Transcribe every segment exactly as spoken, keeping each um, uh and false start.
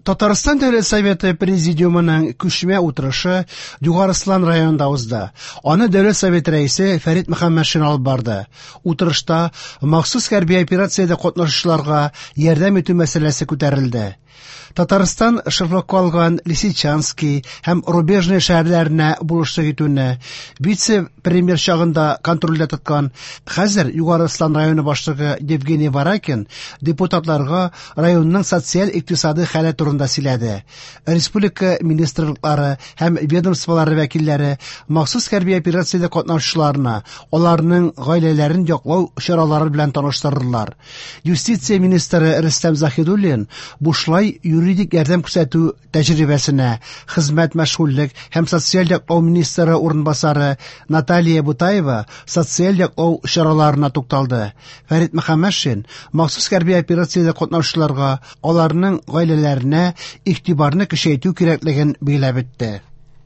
Татарстан Дәүләт Советы Президиумының күчмә утырышы Югары Слан районында узды. Аны Дәүләт Советы рәисе Фәрит Мөхәммәтшин алып барды. Утырышта махсус хәрби операциядә катнашучыларга ярдәм итү мәсьәләсе күтәрелде. Татарстан шифрлыкка алган Лисичанский һәм Рубежный шәһәрләренә булышлык итүне вице-премьер чагында контрольдә тоткан хәзер Югары Слан районы башлыгы Евгений Варакин депутатларга районның социаль-икътисади хәле турында сөйләде. Республика министрлыклары һәм ведомстволары вәкилләре махсус хәрби операциядә катнашучыларны, аларның гаиләләрен яклау чаралары белән таныштырдылар. Юстиция министры Рөстәм Заһидуллин бушлай юридик ярдәм күрсәтү тәҗрибәсенә хезмәт мәшгульлек һәм социаль яклау министры урынбасары Наталья Бутаева социаль яклау чараларына тукталды. Фәрит Мөхәммәтшин махсус хәрби операциядә катнашучыларга, аларның гаиләләренә игътибарны көчәйтү кирәклеген бәйләп үтте.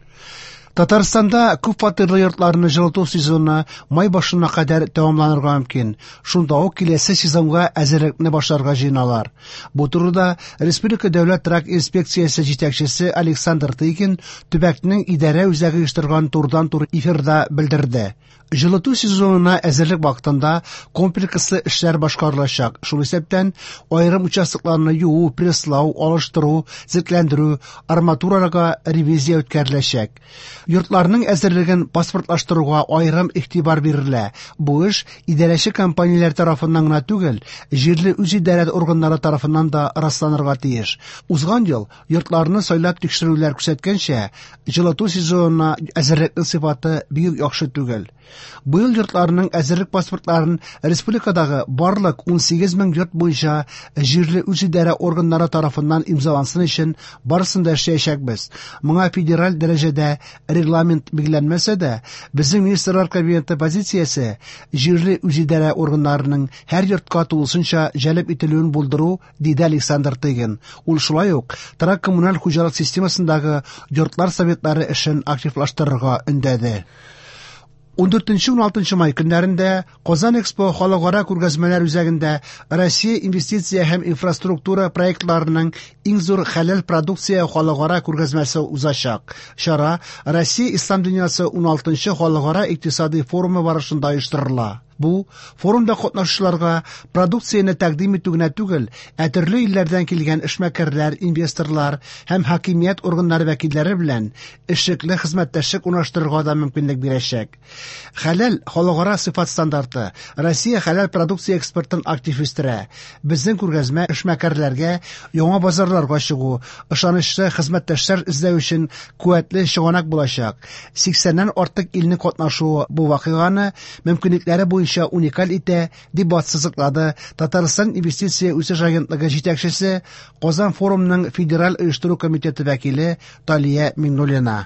Татарстанда күп фатирлы йортларны җылыту сезоны май башына кадәр дәвамланырга мөмкин. Шунда ук киләсе сезонга әзерлекне башларга җыеналар. Бу турыда Республика дәүләт трак инспекциясе җитәкчесе Александр Тыйкин төбәкнең идарә үзәге оештырган турыдан-тур эфирда белдерде. Җылыту сезонына әзерлек вакытында комплекслы эшләр башкарылачак. Шул исәптән аерым участокларны юу, пресслау, алыштыру, зертләндерү, арматурага ревизия үткәреләчәк. Йортларның әзерлеген паспортлаштыруга аерым игътибар бирелә. Бу эш идарәче компанияләр тарафыннан гына түгел, җирле үзидарә органнары тарафыннан да расланырга тиеш. Узган ел йортларны сайлап тикшерүләр күрсәткәнчә, җылыту сезонына әзерлекнең сыйфаты бик яхшы түгел. Быел йортларның әзерлек паспортларын республикадагы барлык ун сигез мең йорт буенча җирле үзидарә органнары тарафыннан имзалансын өчен барысын да эшләячәкбез. Моңа федераль дәрәҗәдә регламент билгеләнмәсә дә, безнең министрлар кабинеты позициясе җирле үзидарә органнарының һәр йортка тулысынча җәлеп ителүен булдыру, диде Александр Тыйгин. Ул шулай ук трак коммуналь хуҗалык системасындагы йортлар советлары эшен активлаштырырга өндәде. ундүртенче-ун алтынчы май көннәрендә Казан Экспо халыкара күргәзмәләр үзәгендә Россия инвестиция һәм инфраструктура проектларының иң зур хәләл продукция халыкара күргәзмәсе узачак. Чара Россия ислам дөньясы ун алтынчы халыкара икътисади форумы барышында оештырыла. Бу форумда катнашучыларга продукцияне тәкъдим итү генә түгел, ә төрле илләрдән килгән эшмәкәрләр, инвесторлар һәм хакимият органнары вәкилләре белән эшлекле хезмәттәшлек урнаштырырга да мөмкинлек бирәчәк. Хәләл халыкара сыйфат стандарты Россия хәләл продукция экспортын актив үстерә. Безнең күргәзмә эшмәкәрләргә яңа базарларга чыгу, ышанычлы хезмәттәшләр эзләү өчен куәтле чыганак булачак. сиксәннән артык илне катнашуы бу вакыйганы мөмкинлекләре буенча уникаль итә, дип ассызыклады Татарстан инвестиция үсеш агентлыгы җитәкчесе, Казан форумның федераль оештыру комитеты вәкиле Талия Миңнуллина.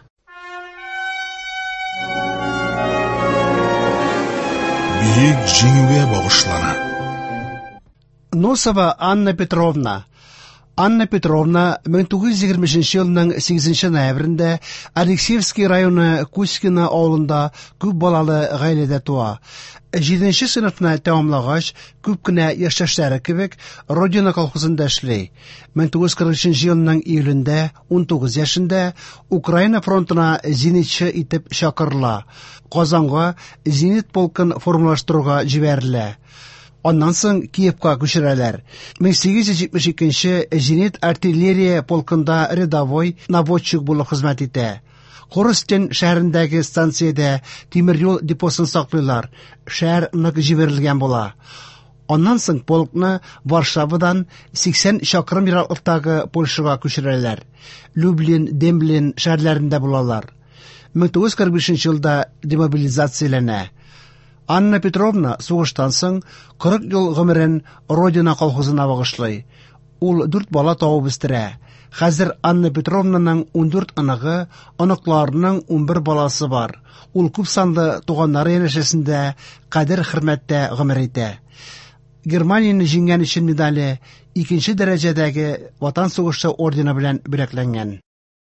Бөек җиңүгә багышлана. Носова Анна Петровна Анна Петровна мең тугыз йөз егерме өченче елның сигезенче ноябрендә Алексеевский районы Кузькино авылында күп балалы гаиләдә туа. җиденче сыйныфны тәмамлагач, күп кенә яшьтәшләре кебек, Родина колхозында эшли. мең тугыз йөз кырык өченче елның июлендә, ун тугыз яшендә Украина фронтына зенитчы итеп чакырыла. Казанга зенит полкын формалаштыруга җибәрелә. Аннан соң Киевка күчерәләр. мең сигез йөз җитмеш икенче зенит артиллерия полкында рядовой наводчик булып хезмәт итә. Коростен шәһәрендәге станциядә тимер юл депосын саклыйлар. Шәһәр нык җибәрелгән була. Аннан соң полкны Варшавадан сиксән чакрым ераклыктагы Польшага күчерәләр. Люблин, Демблин шәһәрләрендә булалар. мең тугыз йөз кырык бишенче елда демобилизацияләнә. Анна Петровна сугыштан соң кырык ел гомерен Родина колхозына багышлый. Ул дүрт бала табып үстерә. Хәзер Анна Петровнаның ун дүрт аныгы, аныкларының ун бер баласы бар. Ул күп санлы туганнары янәшәсендә кадер-хөрмәттә гомер итә. Германияне җиңгән өчен медале икенче дәрәҗәдәге Ватан сугышы ордены белән бүләкләнгән.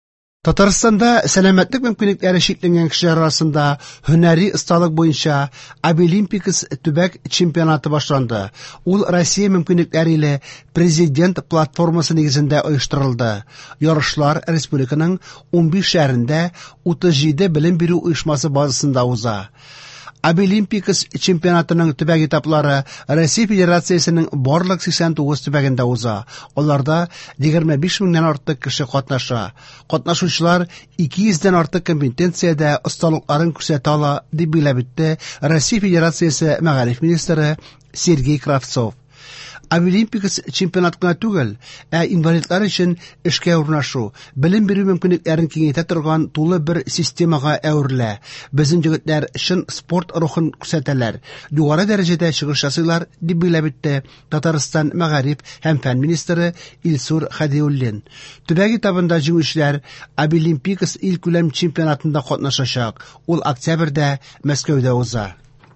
Татарстанда сәламәтлек мөмкинлекләре шикләнгән кешеләр арасында һөнәри осталык буенча Обилимпикс төбәк чемпионаты башланды. Ул Россия мөмкинлекләре иле президент платформасы нигезендә оештырылды. Ярышлар республиканың унбиш шәһәрендә утыз җиде белем бирү оешмасы базасында уза. Обилимпикс чемпионатының төбәк этаплары Россия Федерациясенең барлык сиксән тугыз төбәгендә уза. Аларда егерме биш меңнән артык кеше катнаша. Катнашучылар ике йөздән артык компетенциядә осталыкларын күрсәтә ала, дип билгеләп үтте Россия Федерациясе мәгариф министры Сергей Кравцов. Обилимпикс чемпионат кына түгел, ә инвалидлар өчен эшкә урнашу, белем бирү мөмкинлекләрен киңәйтә торган тулы бер системага әверелә. Безнең җегетләр чын спорт рухын күрсәтәләр, югары дәрәҗәдә чыгыш ясыйлар, дип билгеләп үтте Татарстан мәгариф һәм фән министры Илсур Хәдиуллин. Төбәк этабында җиңүчеләр Обилимпикс илкүләм чемпионатында катнашачак. Ул октябрьдә Мәскәүдә уза.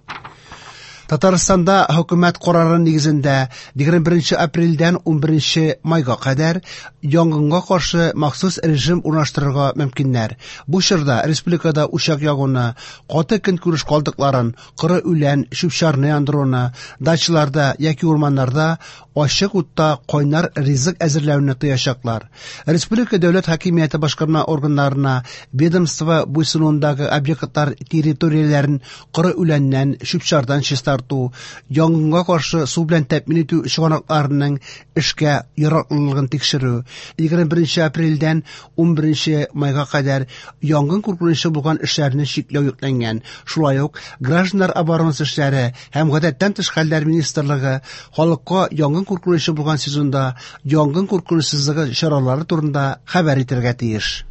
Татарстанда хөкүмәт карары нигезендә егерме беренче апрельдән унберенче майга кадәр янгынга каршы махсус режим урнаштырырга мөмкиннәр. Бу чорда республикада учак ягуны, каты көнкүреш калдыкларын, коры үлән, чүп-чарны яндыруны, дачаларда яки урманнарда ачык утта кайнар ризык әзерләүне тыячаклар. Республика дәүләт хакимияте башкарма органнарына ведомство буйсынуындагы объектлар территорияләрен коры үләннән, чүп-чардан чистарту, янгынга каршы су белән тәэмин итү чыганакларының эшкә яраклылыгын тикшерү, егерме беренче апрельдән унберенче майга кадәр янгын куркынычы булган эшләрне чикләү йөкләнгән. Шулай ук гражданнар оборонасы эшләре һәм гадәттән тыш хәлләр министрлыгы халыкка янгын куркынычы булган сезонда янгын куркынычсызлыгы чаралары турында хәбәр итәргә тиеш.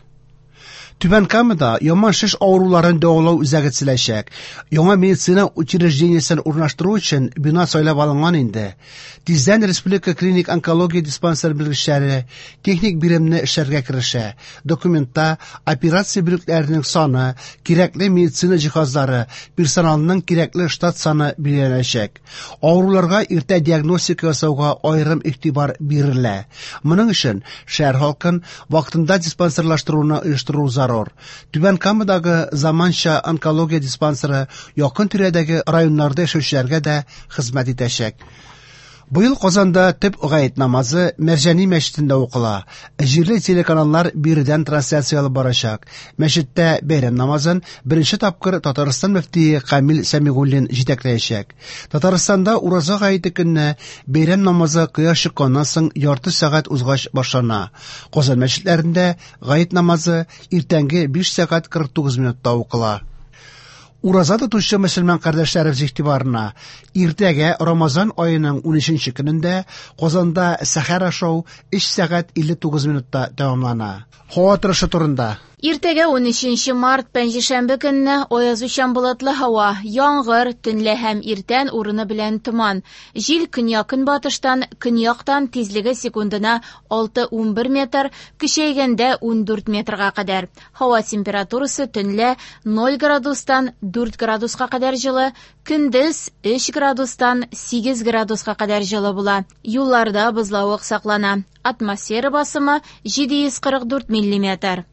Түбән Камада яман шеш авыруларын дәвалау үзәгетселәчәк. Яңа медицина учреждениесен урнаштыру өчен бина сайлап алынган инде. Тиздән республика клиник онкология диспансер белгечләре техник биремне эшләргә керешә. Документта операция бүлекләренең саны, кирәкле медицина җиһазлары, персоналның кирәкле штат саны билгеләнәчәк. Авыруларга иртә диагностика ясауга аерым игътибар бирелә. Моның өчен шәһәр халкын вакытында диспансерлаштыруны оештыру зарар. Түбән Камадагы заманча онкология диспансеры якын тирәдәге районнарда яшәүчеләргә дә хезмәт итәчәк. Быел Казанда төп гает намазы Мәрҗани мәчетендә укыла. Җирле телеканаллар биредән трансляция алып барачак. Мәчеттә бәйрәм намазын беренче тапкыр Татарстан мөфтие Камил Сәмигуллин җитәкләячәк. Татарстанда ураза гаете көнне бәйрәм намазы кояш чыкканнан соң ярты сәгать узгач башлана. Казан мәчетләрендә гает намазы иртәнге биш сәгать кырык тугыз минутта укыла. Ураза тотучы мөселман кардәшләребез игътибарына, иртәгә Рамазан аеның унөченче көнендә Казанда сәхәр ашау өч сәгать илле тугыз минутта тәмамлана. Һава торышы турында. Иртәгә унөченче март пәнҗешәмбе көнне аязучан болытлы һава, яңгыр, төнлә һәм иртән урыны белән томан. Җил көньяк-көнбатыштан, көньяктан тизлеге секундына алты-унбер метр, көчәйгәндә ундүрт метрга кадәр. Һава температурасы төнлә ноль градустан дүрт градуска кадәр җылы, көндез өч градустан сигез градуска кадәр җылы була. Юлларда бозлавык саклана. Атмосфера басымы җиде йөз кырык дүрт миллиметр.